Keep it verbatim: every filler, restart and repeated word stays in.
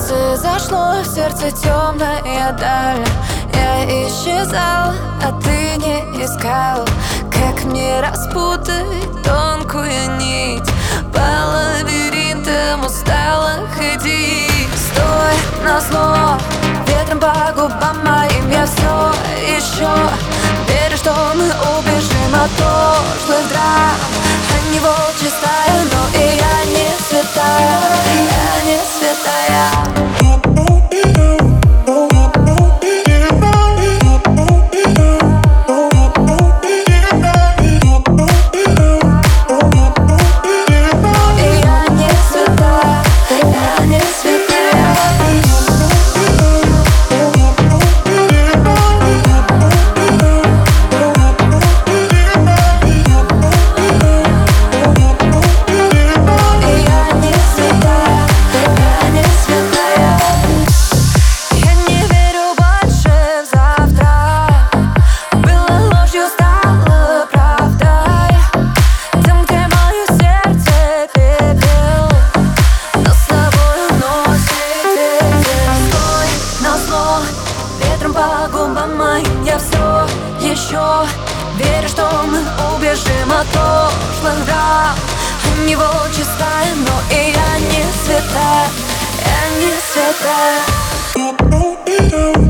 Произошло в сердце темная даль. Я исчезал, а ты не искал. Как мне распутать тонкую нить? По лабиринтам устала ходить. Стой, назло, ветром по губам моим. Я все еще верю, что мы убежим от прошлых драм. А не волчья стая, но и я не святая. Я не святая. Ветром по губам моим я все еще верю, что мы убежим от прошлых драм. Не волчья стая, но и я не святая. Я не святая.